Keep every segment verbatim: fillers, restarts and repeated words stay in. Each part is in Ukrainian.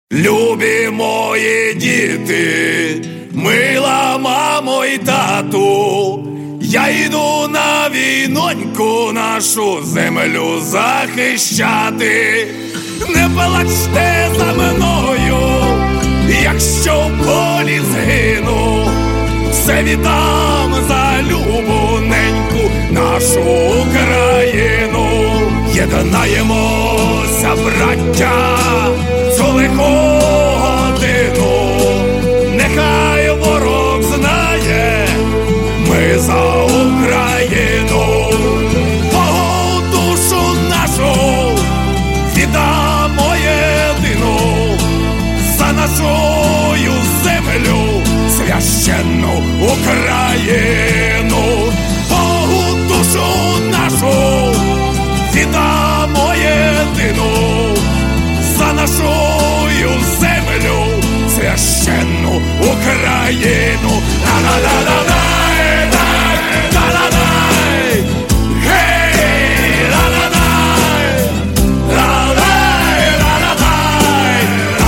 Любі мої діти, мила мамо й тату, я йду на війноньку нашу землю захищати. Не плачте за мною, якщо в полі згину, все віддам за любоненьку нашу Україну. Єднаємося, браття, цю лиху годину, нехай ворог знає, ми за Україну. Богу душу нашу віддамо єдину, за нашою землю священну Україну. Богу душу нашу віддамо єдину, за нашою землю священну Україну. Ла-ла-ла-ла-лай, ла-ла-лай, гей, ла-ла-лай, ла-лай, ла-ла-лай,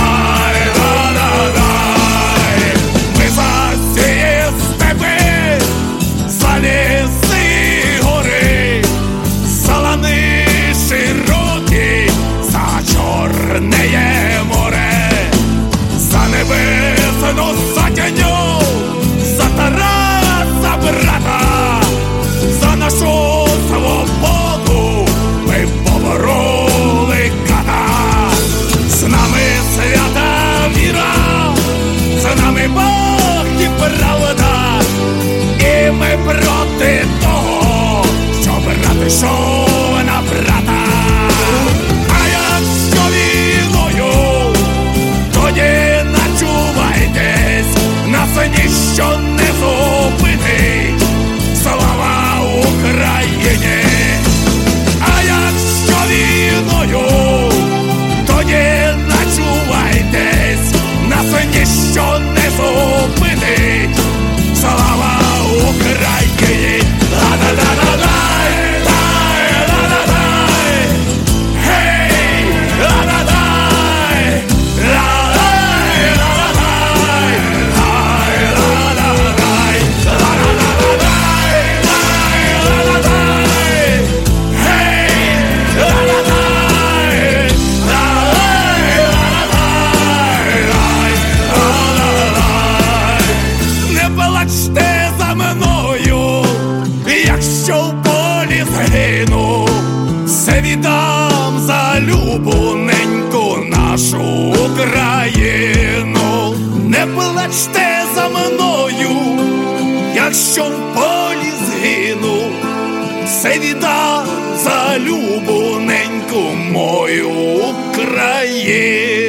ла-ла-лай. Ми за ці степи, за ліси і гори, за лани широкі, за Чорне море, за небесну сотню, за Тараса брата, за нашу свободу ми побороли ката. З нами свята віра, з нами Бог і правда, і ми проти того, що брат йшов на брата. А якщо війною, тоді начувайтесь, нас ніщо не зупинить. Слава Україні! А якщо війною, тоді начувайтесь, нас ніщо не зупинить. Слава Україні! Ла-ла-ла-ла-лай, ла-ла-ла-лай, гей, ла-ла-лай, ла-лай, ла-ла-лай, лай, ла-ла-лай, ла-ла-ла-лай, лай, ла-ла-лай, гей, ла-ла-лай, лай, ла-ла-лай, лай, ла-ла-лай. Не плачте за мною, якщо в полі згину, все віддам за любоненьку нашу Україну. Не плачте за мною, якщо в полі згину, все віддам за любоненьку мою Україну.